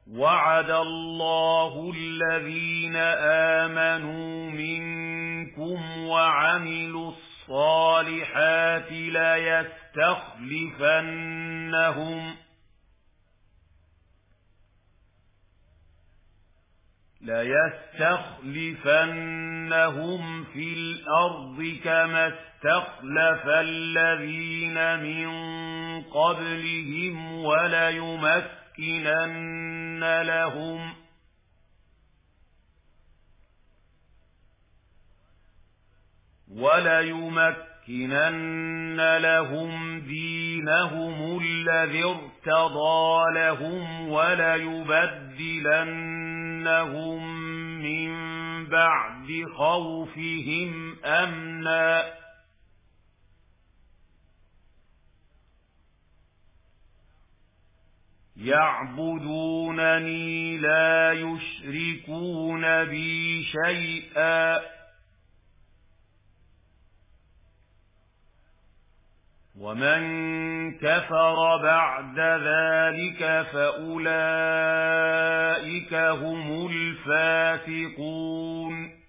وعد الله الذين آمنوا منكم وعملوا الصالحات ليستخلفنهم في الأرض كما استخلف الذين من قبلهم وليمكنن لهم دينهم الذي ارتضى لهم وليبدلنهم من بعد خوفهم أمنا يعبدونني لا يشركون بي شيئا ومن كفر بعد ذلك فأولئك هم الفاسقون